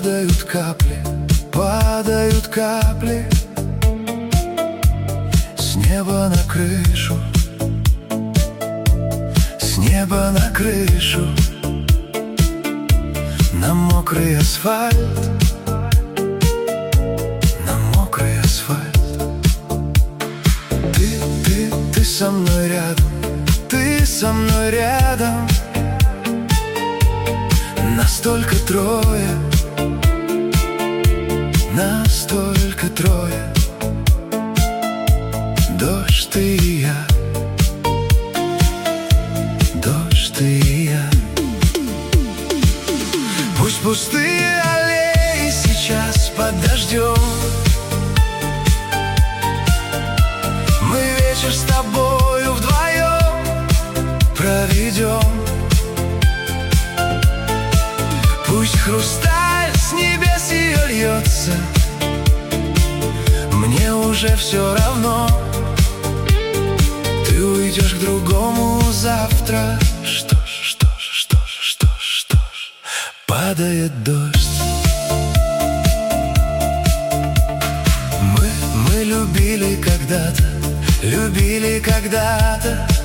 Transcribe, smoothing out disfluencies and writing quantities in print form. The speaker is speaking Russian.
Падают капли, падают капли с неба на крышу, с неба на крышу, на мокрый асфальт, на мокрый асфальт. Ты со мной рядом, ты со мной рядом. Нас только трое, нас только трое. Дождь, ты и я, дождь, ты и я. Пусть пустые аллеи сейчас под дождем, мы вечер с тобою вдвоем проведем. Пусть хрусталь с небес ее льется, мне уже все равно. Ты уйдешь к другому завтра. Что ж, падает дождь. Мы любили когда-то, любили когда-то.